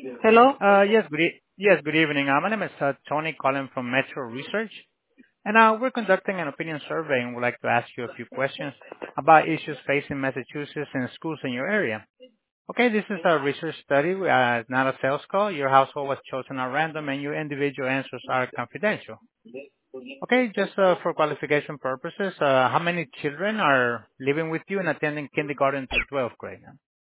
Hello? Yes, good evening. My name is Tony calling from Metro Research, and we're conducting an opinion survey and would like to ask you a few questions about issues facing Massachusetts and schools in your area. Okay, this is a research study, not a sales call. Your household was chosen at random, and your individual answers are confidential. Okay, just for qualification purposes, how many children are living with you and attending kindergarten to 12th grade?